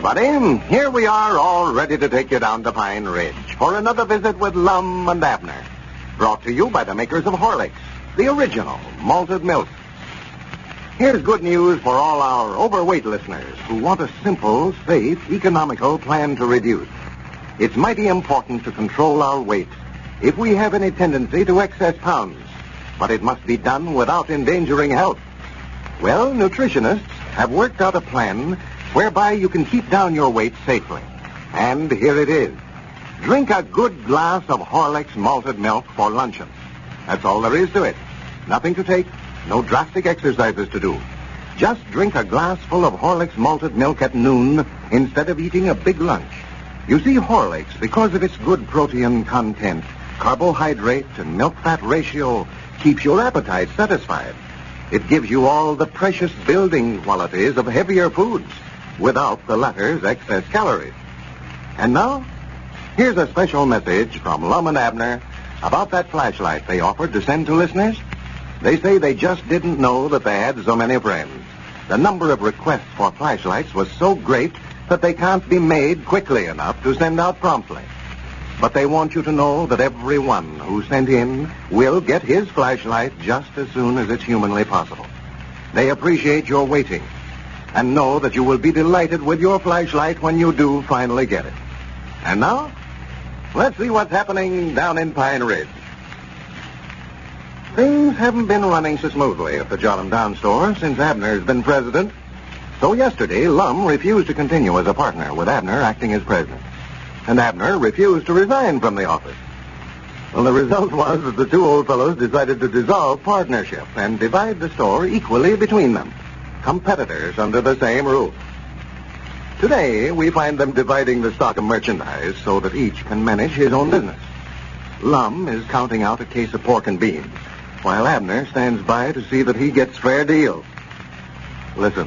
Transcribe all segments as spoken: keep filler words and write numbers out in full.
everybody. Here we are, all ready to take you down to Pine Ridge for another visit with Lum and Abner. Brought to you by the makers of Horlicks, the original malted milk. Here's good news for all our overweight listeners who want a simple, safe, economical plan to reduce. It's mighty important to control our weight if we have any tendency to excess pounds, but it must be done without endangering health. Well, nutritionists have worked out a plan whereby you can keep down your weight safely. And here it is. Drink a good glass of Horlicks malted milk for luncheon. That's all there is to it. Nothing to take, no drastic exercises to do. Just drink a glass full of Horlicks malted milk at noon instead of eating a big lunch. You see, Horlicks, because of its good protein content, carbohydrate and milk fat ratio, keeps your appetite satisfied. It gives you all the precious building qualities of heavier foods without the latter's excess calories. And now, here's a special message from Lum and Abner about that flashlight they offered to send to listeners. They say they just didn't know that they had so many friends. The number of requests for flashlights was so great that they can't be made quickly enough to send out promptly. But they want you to know that everyone who sent in will get his flashlight just as soon as it's humanly possible. They appreciate your waiting and know that you will be delighted with your flashlight when you do finally get it. And now, let's see what's happening down in Pine Ridge. Things haven't been running so smoothly at the Jotham Down store since Abner's been president. So yesterday, Lum refused to continue as a partner, with Abner acting as president. And Abner refused to resign from the office. Well, the result was that the two old fellows decided to dissolve partnership and divide the store equally between them. Competitors under the same roof. Today, we find them dividing the stock of merchandise so that each can manage his own business. Lum is counting out a case of pork and beans, while Abner stands by to see that he gets fair deals. Listen.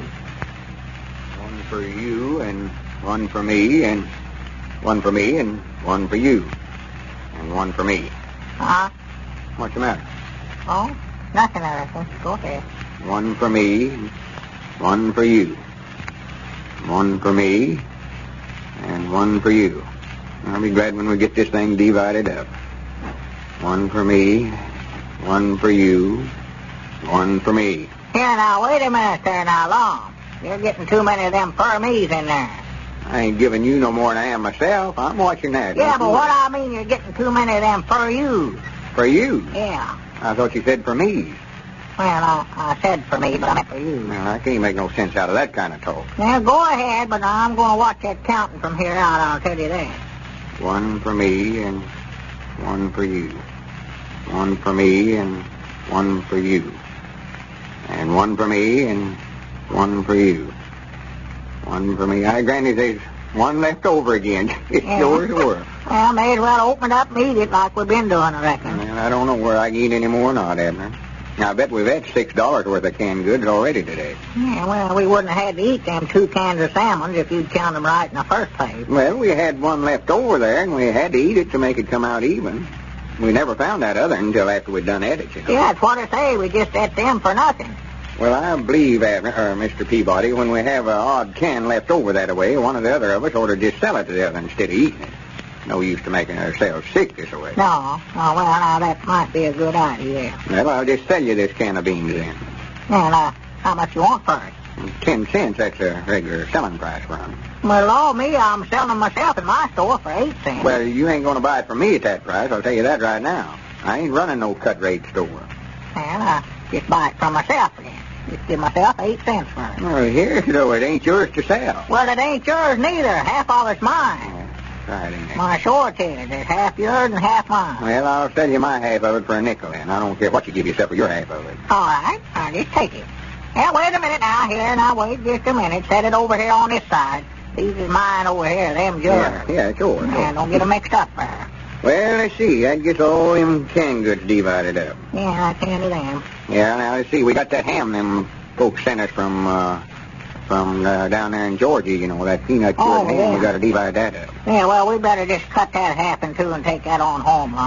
One for you, and one for me, and one for me, and one for you, and one for me. Uh-huh. What's the matter? Oh, nothing, I reckon. Go ahead. One for me, one for you, one for me, and one for you. I'll be glad when we get this thing divided up. One for me, one for you, one for me. Here, now, wait a minute there now, Long. You're getting too many of them for me's in there. I ain't giving you no more than I am myself. I'm watching that. Yeah, but what I mean, you're getting too many of them for you. For you? Yeah. I thought you said for me. Well, I, I said for me, but I meant for you. Well, I can't make no sense out of that kind of talk. Now, go ahead, but I'm going to watch that counting from here out, I'll tell you that. One for me and one for you. One for me and one for you. And one for me and one for you. One for me. I granny, there's one left over again. It's Yeah. yours or? Well, may as well open it up and eat it like we've been doing, I reckon. Well, I don't know where I can eat any more or not, Abner. Now, I bet we've had six dollars worth of canned goods already today. Yeah, well, we wouldn't have had to eat them two cans of salmon if you'd count them right in the first place. Well, we had one left over there, and we had to eat it to make it come out even. We never found that other until after we'd done at it, you know. Yeah, that's what I say. We just ate them for nothing. Well, I believe, Abner, or Mister Peabody, when we have an odd can left over that way, one or the other of us ought to just sell it to the other instead of eating it. No use to making ourselves sick this way. No. Oh, well, now, that might be a good idea. Well, I'll just sell you this can of beans then. Well, uh, how much you want for it? Ten cents, that's a regular selling price for them. Well, all me, I'm selling them myself in my store for eight cents. Well, you ain't going to buy it from me at that price, I'll tell you that right now. I ain't running no cut-rate store. Well, I just buy it from myself again. Just give myself eight cents for it. Well, here, though, it ain't yours to sell. Well, it ain't yours neither. Half of it's mine. Right, ain't it? My sure to you. There's half yours and half mine. Well, I'll sell you my half of it for a nickel, then. I don't care what you give yourself for your half of it. All right. I'll just take it. Now, wait a minute now. Here, now, wait just a minute. Set it over here on this side. These is mine over here. Them's yours. Yeah, yeah, it's yours. Yeah, don't get them mixed up there. Well, let's see. That gets all them canned goods divided up. Yeah, I can do them. Yeah, now, let's see. We got that ham them folks sent us from, uh, from uh, down there in Georgia, you know, that peanut cured Oh, ham. yeah. We got to divide that up. Yeah, well, we better just cut that half in two and take that on home, Lum.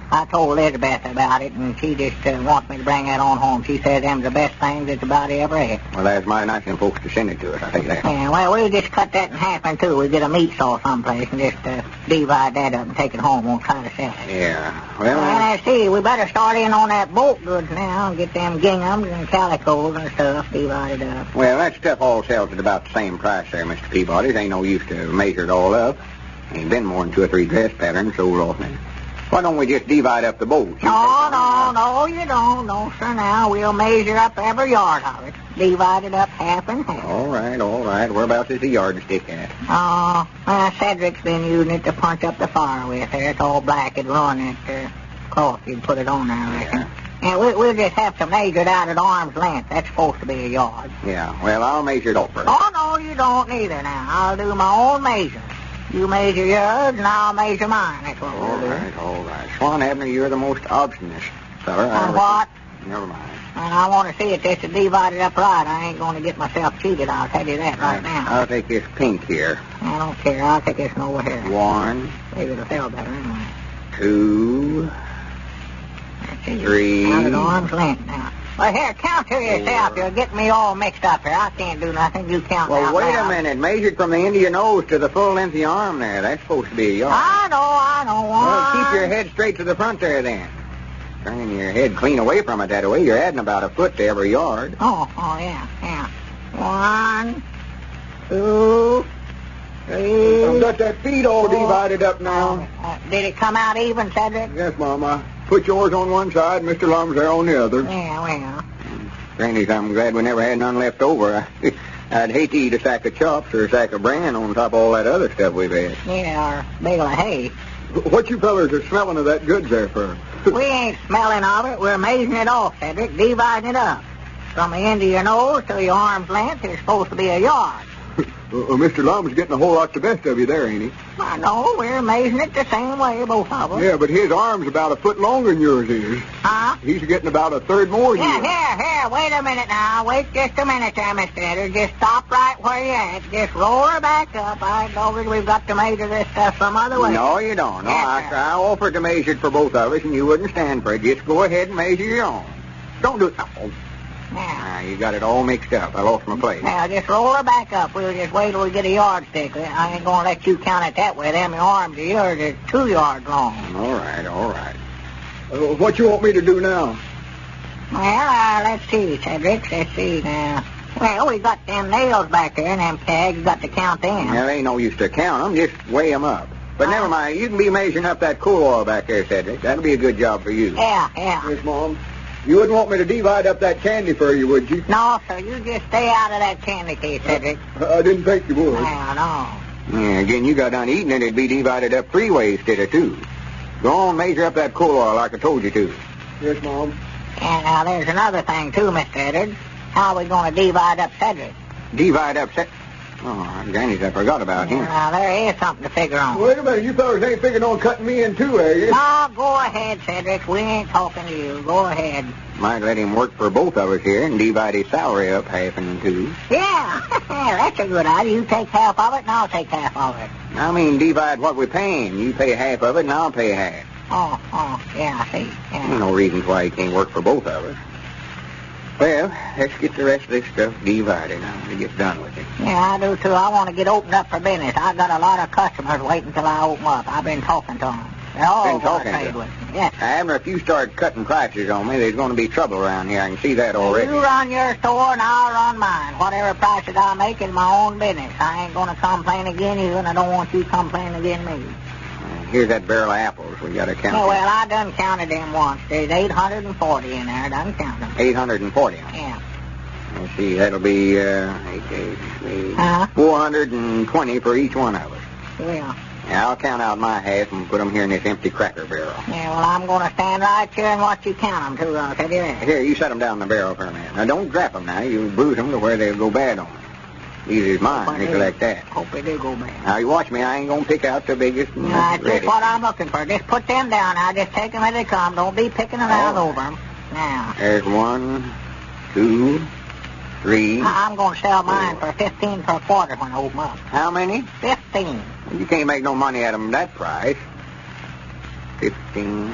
I told Elizabeth about it, and she just uh, wants me to bring that on home. She said them's the best things that's about ever ate. Well, that's mighty nice of them folks to send it to us, I think that. Yeah, well, we'll just cut that in half in two. We'll get a meat saw someplace and just uh, divide that up and take it home. We'll try to sell it. Yeah. Well, Well, I see. We better start in on that bolt goods now and get them ginghams and calicos and stuff divided up. well, that stuff all sells at about the same price there, Mister Peabody. There ain't no use to measure it all up. Ain't been more than two or three dress patterns sold off now. Why don't we just divide up the bolts? No, no, no, you don't. No, sir, now. We'll measure up every yard of it. Divide it up half and half. All right, all right. Whereabouts is the yardstick at? Oh, well, Cedric's been using it to punch up the fire with. There, it's all black. It'd ruin that uh, cloth. You'd put it on there, I reckon. Yeah. And we, we'll just have to measure it out at arm's length. That's supposed to be a yard. Yeah, well, I'll measure it off first. Oh, no, you don't neither now. I'll do my own measuring. You measure yours, and I'll measure mine. That's what All we'll do. right, all right. Swan Abner, you're the most obstinate feller I And ever- what? Never mind. And I want to see it just divided up right. I ain't going to get myself cheated. I'll tell you that right now. I'll take this pink here. I don't care. I'll take this one over here. One, Maybe it'll sell better anyway. two, That's it. Three. Out at arm's length now. Well, here, count to yourself. Four. You're getting me all mixed up here. I can't do nothing. You count Well, out wait loud. a minute. Measure it from the end of your nose to the full length of your arm there. That's supposed to be a yard. I know, I know. Well, keep One. your head straight to the front there, then. Turning your head clean away from it that way, you're adding about a foot to every yard. Oh, oh, yeah, yeah. One, two, three. I've got that feet all four. divided up now. Uh, did it come out even, Cedric? Yes, Mama. Put yours on one side, Mister Lum's there on the other. Yeah, well. Granny, I'm glad we never had none left over. I'd hate to eat a sack of chops or a sack of bran on top of all that other stuff we've had. Yeah, or bale of hay. What you fellers are smelling of that goods there for? We ain't smelling of it. We're measuring it off, Cedric, dividing it up. From the end of your nose to your arm's length, it's supposed to be a yard. Uh, Mister Lum's getting a whole lot the best of you there, ain't he? I know, we're measuring it the same way, both of us. Yeah, but his arm's about a foot longer than yours is. Huh? He's getting about a third more than Yeah, you. here, here, wait a minute now. Wait just a minute there, Mister Edder. Just stop right where you're at. Just roll her back up. I told you we've got to measure this stuff some other way. No, you don't. No, Yes, I, sir. I offered to measure it for both of us, and you wouldn't stand for it. Just go ahead and measure your own. Don't do it. Oh, Now, ah, you got it all mixed up. I lost my place. now, just roll her back up. We'll just wait till we get a yardstick. I ain't going to let you count it that way. Them arms of yours are two yards long. All right, all right. Uh, what you want me to do now? Well, uh, let's see, Cedric. Let's see now. Well, we got them nails back there and them pegs. You got to count them. There ain't no use to count them. Just weigh them up. But Uh, never mind. You can be measuring up that cool oil back there, Cedric. That'll be a good job for you. Yeah, yeah. Yes, Mom. You wouldn't want me to divide up that candy for you, would you? No, sir, you just stay out of that candy case, Cedric. I didn't think you would. Well, no. Yeah, again, you got done eating it, it'd be divided up three ways instead of two. Go on, measure up that cool oil like I told you to. Yes, Mom. And now there's another thing, too, Mister Eddard. How are we going to divide up Cedric? Divide up set. Oh, Granny's, I forgot about him. Now, there is something to figure on. Wait a minute, you fellas ain't figuring on cutting me in two, are you? No, go ahead, Cedric. We ain't talking to you. Go ahead. Might let him work for both of us here and divide his salary up half and two. Yeah, that's a good idea. You take half of it, and I'll take half of it. I mean, divide what we're paying. You pay half of it, and I'll pay half. Oh, oh, yeah, I see. There's Yeah. no reasons why he can't work for both of us. Well, let's get the rest of this stuff divided now to get done with it. Yeah, I do, too. I want to get opened up for business. I got a lot of customers waiting till I open up. I've been talking to them. They're all Been gonna talking to trade them? with me. Yes. Abner, if you start cutting prices on me, there's going to be trouble around here. I can see that already. You run your store and I'll run mine. Whatever prices I make is my own business. I ain't going to complain again you, and I don't want you complaining again me. Here's that barrel of apples. We got to count. Oh, well, I done counted them once. There's eight hundred forty in there. I done counted them. eight hundred forty. Yeah. Let's see, that'll be uh, eight, eight, eight, Uh-huh. four hundred twenty for each one of us. Well, Yeah, I'll count out my half and put them here in this empty cracker barrel. yeah, well, I'm going to stand right here and watch you count them, too. I'll tell you that. Here, you set them down in the barrel for a minute. Now, don't drop them now. You bruise them to where they'll go bad on me. These is mine, if you like that. Hope they do go bad. Now, you watch me. I ain't going to pick out the biggest and That's ready. just what I'm looking for. Just put them down now. Just take them as they come. Don't be picking them out All over them. Now, There's one, two, three. I- I'm going to sell mine for fifteen per quarter when I open up. How many? Fifteen. You can't make no money at them at that price. Fifteen,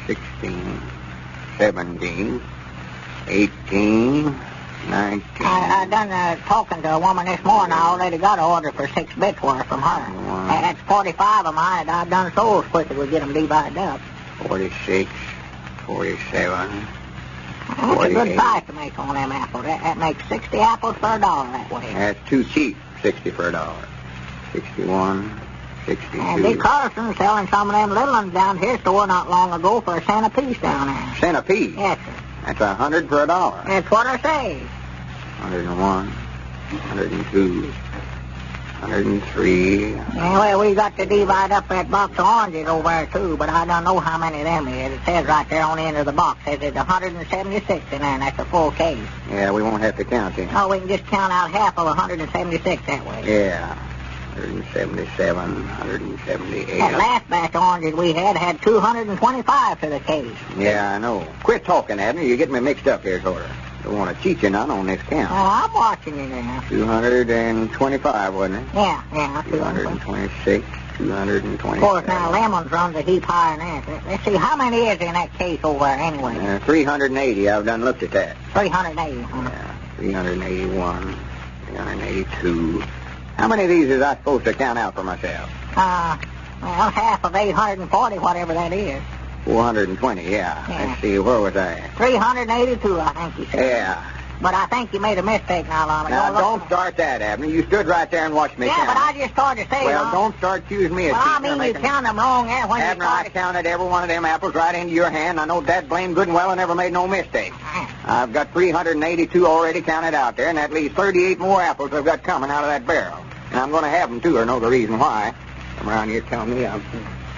sixteen, seventeen, eighteen, nineteen. I, I done uh, talking to a woman this morning. I already got an order for six bits worth from her. One. That's forty-five of mine, and I've done so as quick as we get them divided up. forty-six, forty-seven, That's a good forty-eight. price to make on them apples. That, that makes sixty apples for a dollar that way. That's too cheap, sixty for a dollar. sixty-one, sixty-two. And Dick Carlson selling some of them little ones down here store not long ago for a cent apiece down there. Cent apiece? Yes, sir. That's a hundred for a dollar. That's what I say. hundred and one, hundred and two, hundred and three. Yeah, well, we got to divide up that box of oranges over there, too, but I don't know how many of them is. It says right there on the end of the box, it says it's one hundred seventy-six in there, and that's a full case. Yeah, we won't have to count them. Oh, we can just count out half of one hundred seventy-six that way. Yeah, one hundred seventy-seven, one hundred seventy-eight. That last batch of oranges we had had two hundred twenty-five for the case. Yeah, I know. Quit talking, Abner. You're getting me mixed up here, sort of. Don't want to cheat you none on this count. Oh, I'm watching you now. two hundred twenty-five, wasn't it? Yeah, yeah. two hundred twenty-six, two hundred twenty-seven. Of course, now, lemons runs a heap higher than that. Let's see, how many is in that case over there anyway? Uh, three hundred eighty. I've done looked at that. three hundred eighty. Huh? Yeah, three hundred eighty-one, three hundred eighty-two. How many of these is I supposed to count out for myself? Uh, well, half of eight hundred forty, whatever that is. four hundred twenty, yeah. Yeah. Let's see, where was I? three hundred eighty-two, I think you said. Yeah. But I think you made a mistake now, Lama. Now, Go look- don't start that, Abner. You stood right there and watched me Yeah, count. but I just started to say, Well, Lama. don't start accusing me of Well, I cheating or mean, you making- counted them wrong there when Abner, you I started. counted every one of them apples right into your hand. I know Dad blamed good and well and never made no mistake. I've got three hundred eighty-two already counted out there, and that leaves thirty-eight more apples I've got coming out of that barrel. And I'm going to have them, too, or know the reason why. Come around here telling me I'm...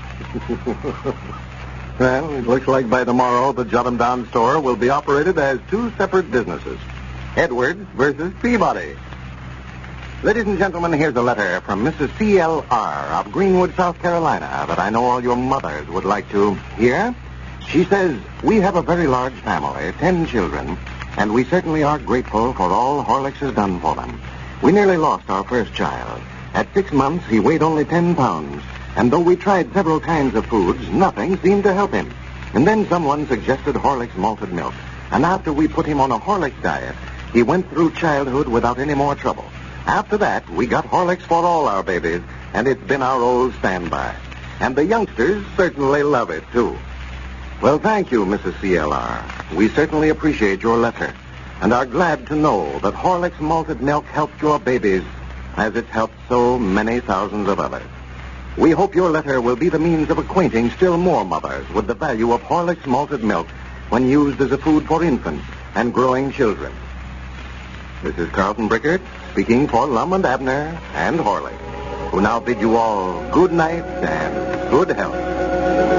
Well, it looks like by tomorrow the Jot 'em Down store will be operated as two separate businesses. Edwards versus Peabody. Ladies and gentlemen, here's a letter from Missus C L R of Greenwood, South Carolina, that I know all your mothers would like to hear. She says, we have a very large family, ten children, and we certainly are grateful for all Horlicks has done for them. We nearly lost our first child. At six months, he weighed only ten pounds, and though we tried several kinds of foods, nothing seemed to help him. And then someone suggested Horlicks malted milk, and after we put him on a Horlicks diet, he went through childhood without any more trouble. After that, we got Horlicks for all our babies, and it's been our old standby. And the youngsters certainly love it, too. Well, thank you, Missus C L R. We certainly appreciate your letter, and are glad to know that Horlicks malted milk helped your babies as it's helped so many thousands of others. We hope your letter will be the means of acquainting still more mothers with the value of Horlicks malted milk when used as a food for infants and growing children. This is Carlton Brickert speaking for Lum and Abner and Horlicks, who now bid you all good night and good health.